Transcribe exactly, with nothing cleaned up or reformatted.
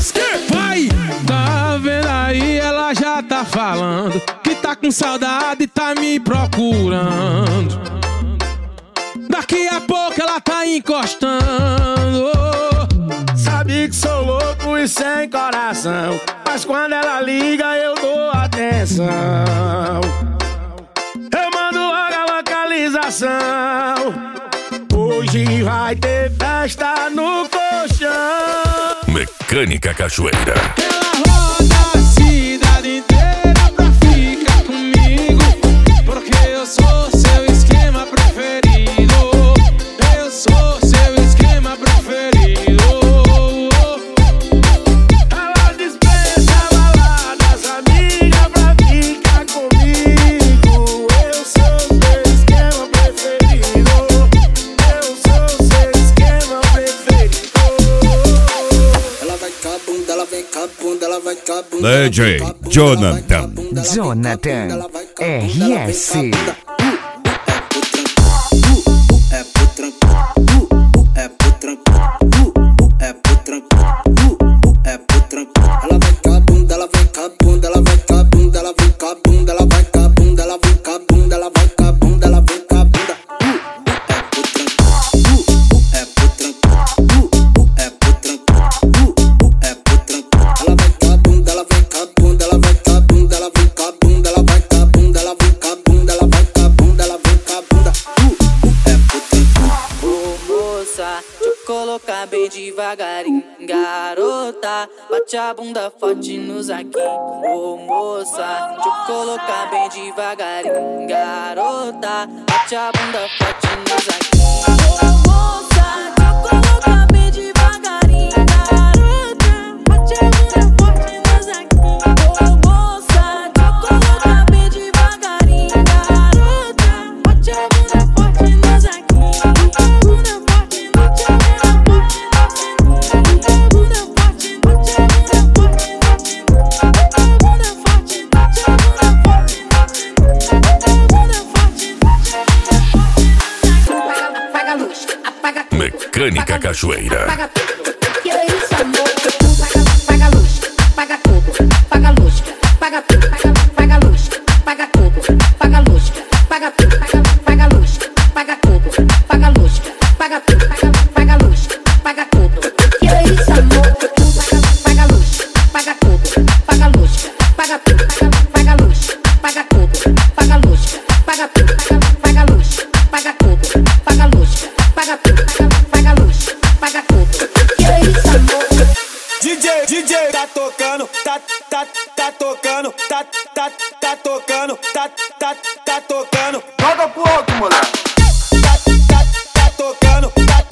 Vai! Tá vendo aí, ela já tá falando que tá com saudade e tá me procurando. Daqui a pouco ela tá encostando. Sabe que sou louco e sem coração, mas quando ela liga eu dou atenção. Eu mando a localização. Hoje vai ter festa no colchão. Mecânica Cachoeira. Ela roda a cidade inteira pra ficar comigo, porque eu sou seu esquema preferido. Eu sou seu esquema preferido. Ela dispensa baladas, amiga, pra ficar comigo. Eu sou seu esquema preferido. Eu sou seu esquema preferido. Ela vai com a bunda, ela vem com a bunda, ela vai com a bunda. D J Jonathan. Jonathan R S. É pro tranco, é pro tranco, é pro tranco, é pro tranco. Ela vai com a bunda, ela vem com a bunda, ela vai com a bunda, ela vem com a bunda, ela vai com a bunda, ela vem com a bunda, ela vai com a bunda, ela vem com a bunda. É pro tranco, é pro tranco, é pro tranco. Ela vai com a bunda, ela vem com a bunda, ela vai com a bunda, ela vem com a bunda, ela vai com a bunda, ela vem com a bunda, ela vai com a bunda, ela vem com a bunda. É pro tranco. Ô moça, deixa eu colocar bem devagarinho. Garota, bate a bunda forte nos aqui. Ô moça, deixa eu colocar bem devagarinho. Garota, bate a bunda forte nos aqui. Ô moça, deixa eu colocar bem devagarinho. Garota, bate a bunda forte nos aqui. Ô moça, deixa eu colocar bem devagarinho. Garota, bate a bunda forte nos aqui. Bunda forte, bate a bunda forte. Bunda forte, bate a bunda forte. Bunda forte, bate a bunda forte. Bunda forte, bate a bunda forte. Apaga a luz, apaga tudo. Mecânica Cachoeira. Apaga tudo. Que é isso, amor? Apaga a luz, apaga tudo. Apaga a luz, apaga tudo. Apaga a luz, apaga tudo. Apaga a luz, apaga tudo. Apaga a luz, apaga tudo. Apaga a luz, apaga tudo. Apaga a luz, apaga tudo. Que é isso, amor? Apaga a luz, apaga tudo. Apaga a luz, apaga tudo. Apaga a luz, apaga tudo. Apaga a luz, apaga tudo. Apaga a luz, apaga tudo. Apaga a luz, apaga tudo. Apaga a luz, apaga tudo. Que é isso, amor? D J, D J, tá tocando, tá, tá, tá tocando, tá, tá, tá tocando, tá, tá, tá tocando. Joga pro alto, moleque. Tá, tá, tá tocando, tá,